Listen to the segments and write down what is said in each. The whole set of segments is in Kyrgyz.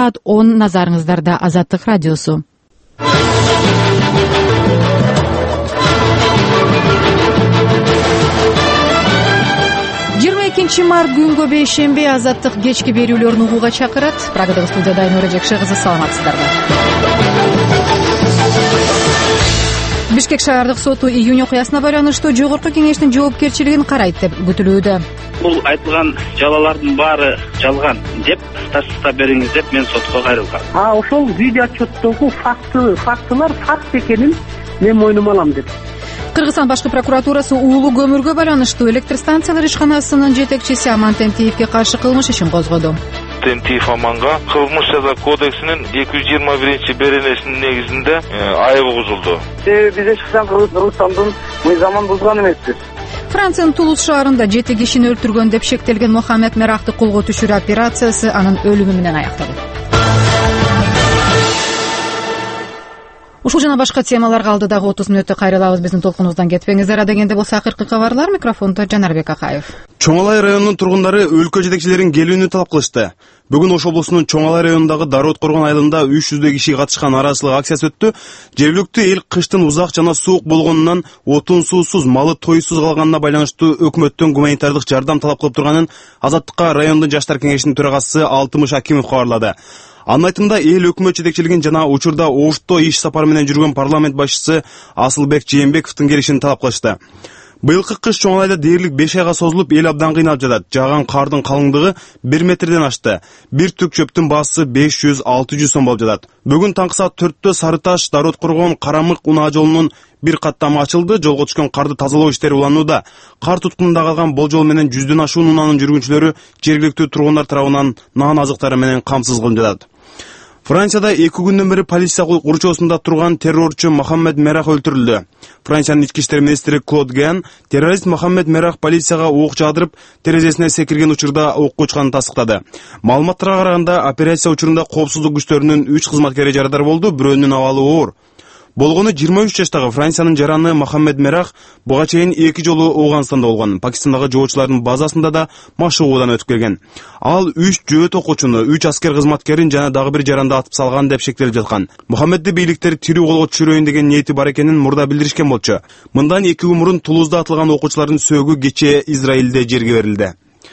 саат 10 назарыңыздарда Азаттык радиосу. 22 март күнгө бейшембе Азаттык кечки берүүлөрүн угууга чакырат. Прагадагы студияда Айнура Жекше кызы, саламатсыздарбы? Бишкек шаардык соту июнь окуясына байланыштуу жогорку кеңештин жоопкерчилигин карайт деп күтүлүүдө. Бул айтылган жалалардын баары жалган деп тастыктап бериңиз деп мен сотко кайрылгам. Ошол видео отчеттогу фактылар факт экенин мен мойнума алам деп. Кыргызстан башкы прокуратурасы уулуу көмүргө байланыштуу электр станциялар ишканасынын жетекчиси Аман Темтиевге каршы кылмыш ишин козгоду. Темтиев Аманга кылмыш жаза кодексинин 221-беренесинин негизинде айыбы бузулду. Биз эч качан Кыргызстандын мыйзамын бузган эмеспиз. Франциянын Тулуз шаарында 7 кишини өлтүргөн деп шектелген Мохаммед Мерахты колго түшүрүү операциясы анын өлүмү менен аякталды. Ушул жана башка темаларга алдыдагы 30 мүнөттө кайрылабыз. Биздин толкунубуздан кетпеңиздер. Адегенде болсо акыркы кабарлар. Микрофондо Жанарбек Акаев. Чоң Алай районунун тургундары өлкө жетекчилеринин келүүнү талап кылышты. Бүгүн Ош облусунун Чоң Алай районундагы Дароот Коргон айылында 300 киши катышкан нааразычылык акциясы өттү. Жергиликтүү эл кыштын узак жана суук болгонунан отун суусуз, малы тойсуз калганына байланыштуу өкмөттөн гуманитардык жардам талап кылып турганын Азаттыкка райондун жаштар кеңешинин төрагасы Алтымыш Акимов кабарлады. Анын айтымында эл өкмөт жетекчилигин жана учурда Ошто иш сапары менен жүргөн парламент башчысы Асылбек Жээнбековдун келишин талап кылышты. Быйылкы кыш Чоң Алайда дээрлик 5 айга созулуп, эл абдан кыйналып жатат. Жааган кардын калыңдыгы 1 метрден ашты. Бир түк чөптүн баасы 500-600 сом болуп жатат. Бүгүн таңкы саат 4-тө Сары Таш, Дароот Коргон, Карамык унаа жолунун бир каттамы ачылды. Жолго түшкөн карды тазалоо иштери уланууда. Кар туткунунда калган болжол менен 100дөн ашуун унаанын жүргүнчүлөрү жергиликтүү тургундар тарабынан нан азыктары менен камсыз кылынып жатат. Францияда 2 күндөн бери полиция курчоосунда турган террорчу Мохаммед Мерах өлтүрүлдү. Франциянын ички иштер министри Клод Ген террорист Мохаммед Мерах полицияга ок жаадырып, терезесине секирген учурда окко учканын тастыктады. Маалыматтарга караганда, операция учурунда коопсуздук күчтөрүнүн 3 кызматкери жарадар болду, бирөөнүн абалы оор. Болгону 23 жаштагы Франциянын жараны Мохаммед Мерах буга чейин 2 жолу Ооганстанда болгон. Пакистандагы жоочулардын базасында да машыгуудан өтүп келген. Ал 3 жөөт окуучуну, 3 аскер кызматкерин жана дагы бир жаранды атып салган деп шектелип жаткан. Мохаммедди бийликтер тирүү колго түшүрөйүн деген ниети бар экенин мурда билдиришкен болчу. Мындан 2 күн мурун Тулузда атылган окуучулардын сөөгү кечээ Израилде жерге берилди.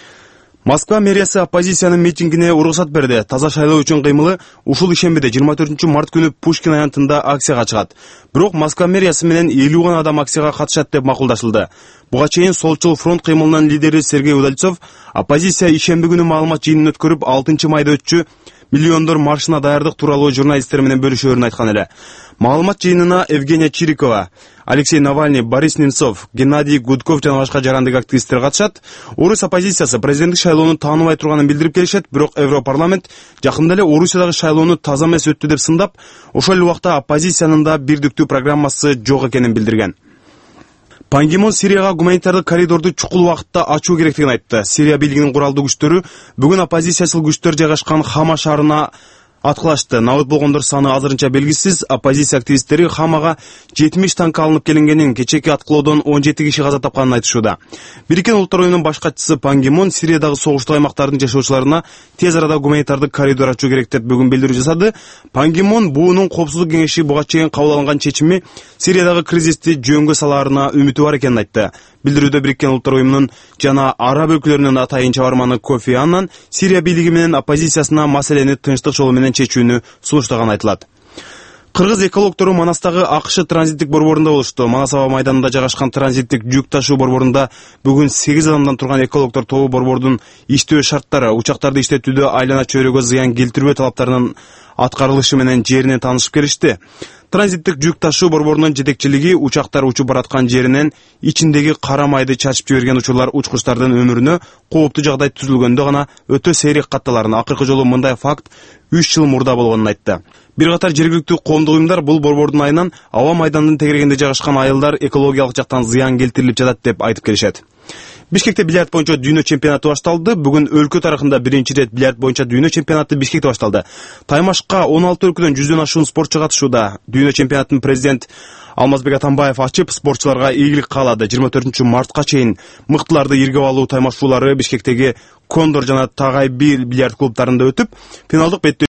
Москва мэриясы оппозициянын митингине уруксат берди. Таза шайлоо үчүн кыймылы ушул ишембиде 24 март күнү Пушкин аянтында акцияга чыгат. Бирок Москва мэриясы менен 50 гана адам акцияга катышат деп макулдашылды. Буга чейин Солчул фронт кыймылынын лидери Сергей Удальцов оппозиция ишемби күнү маалымат жыйынын өткөрүп 6 майда өтчү миллиондор маршына даярдык тууралуу журналисттер менен бөлүшөөрүн айткан эле. Маалымат жыйынына Евгения Чирикова, Алексей Навальный, Борис Немцов, Геннадий Гудков жана башка жарандык активисттер катышат. Орус оппозициясы президенттик шайлоону тааныбай турганын билдирип келишет, бирок Европарламент жакында эле Орусиядагы шайлоону таза эмес өттү деп сындап, ошол эле убакта оппозициянын да бирдиктүү программасы жок экенин билдирген. Пан Ги Мун Сирияга гуманитардык коридорду чукул убакытта ачуу керектигин айтты. Сирия бийлигинин куралдуу күчтөрү бүгүн оппозициячыл күчтөр жайгашкан Хама шаарына аткылашты. Набыт болгондор саны азырынча белгисиз. Оппозиция активисттери Хамага 70 танк алынып келингенин, кечээки аткылоодон 17 киши каза тапканын айтышууда. Бириккен Улуттар уюмунун баш катчысы Пан Ги Мун Сириядагы согуштуу аймактардын жашоочуларына тез арада гуманитардык коридор ачуу керек деп бүгүн билдирүү жасады. Пан Ги Мун буунун коопсуздук кеңеши буга чейин кабыл алынган чечими Сириядагы кризисти жөнгө салаарына үмүтү бар экенин айтты. Билдирүүдө Бириккен Улуттар уюмунун жана араб өлкөлөрүнүн атайын чабарманы Кофи Аннан Сирия бийлиги менен оппозициясына маселени тынчтык жолу менен чечүүнү сунуштаганы айтылат. Кыргыз экологтору Манастагы АКШ транзиттик борборунда болушту. Манас аба майданында жайгашкан транзиттик жүк ташуу борборунда бүгүн 8 адамдан турган экологтор тобу борбордун иштөө шарттары, учактарды иштетүүдө айлана чөйрөгө зыян келтирбөө талаптарынын аткарылышы менен жерине таанышып келишти. Транзиттик жүк ташуу борборунун жетекчилиги учактар учуп бараткан жеринен ичиндеги кара майды чачып жиберген учурлар учкучтардын өмүрүнө кооптуу жагдай түзүлгөндө гана өтө сейрек катталарын. Акыркы жолу мындай факт 3 жыл мурда болгонун айтты. Бир катар жергиликтүү коомдук уюмдар бул борбордун айынан аба майданынын тегерегинде жайгашкан айылдар экологиялык жактан зыян келтирилип жатат деп айтып келишет. Бишкекте бильярд боюнча дүйнө чемпионаты башталды. Бүгүн өлкө тарыхында биринчи рет бильярд боюнча дүйнө чемпионаты Бишкекте башталды. Таймашка 16 өлкөдөн 100дөн ашуун спортчу катышууда. Дүйнө чемпионатын президент Алмазбек Атамбаев ачып, спортчуларга ийгилик каалады. 24 мартка чейин мыктыларды иргеп алуу таймашуулары Бишкектеги Кондор жана Тагай бильярд клубтарында өтүп, финалдык беттөө